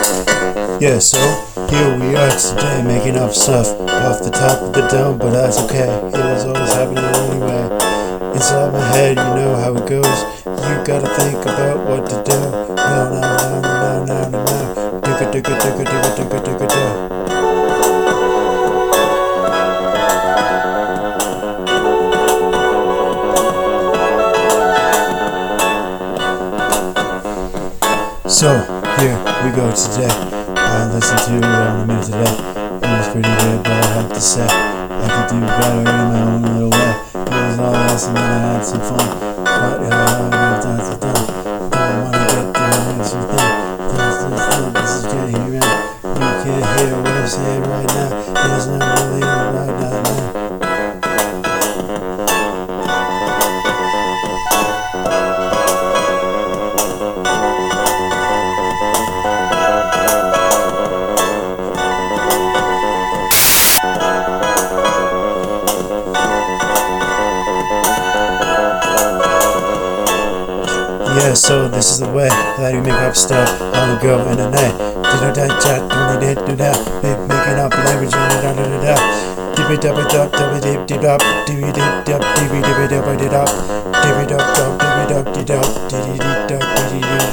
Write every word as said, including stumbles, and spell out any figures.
Yeah, so here we are today making up stuff off the top of the dome, but that's okay. It was always happening anyway. Inside my head, you know how it goes. You gotta think about what to do. No, no, no, no, no, no, no. Do it, do it, do it, do it, do it, do it, do it. So, here we go today. I listened to um, the music today. It was pretty good, but I have to say I could do better in my own little way. It was all awesome and I had some fun. But yeah, I don't done to done. Don't wanna get through this thing. This, this, this, this is getting here out. You can't hear what I'm saying right now. There's no really right now. Yeah, so this is the way that you make up stuff on the go in the night. Do that, chat, do that, do that, making up language, da da da da da. Dip it up, it up, dip it dip, dip up, dip it dip, dip, dip it dip, it dip, it up, dip it up, dip it up, dip it up, dip it up, dip it up, dip it up.